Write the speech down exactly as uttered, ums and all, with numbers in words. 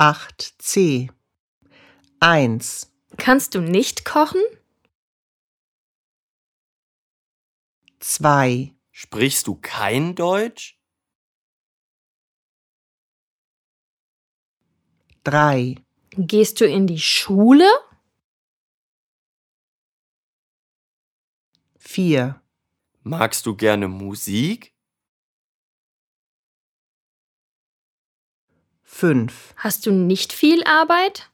acht c. eins. Kannst du nicht kochen? zwei. Sprichst du kein Deutsch? drei. Gehst du in die Schule? vier. Magst du gerne Musik? fünf. Hast du nicht viel Arbeit?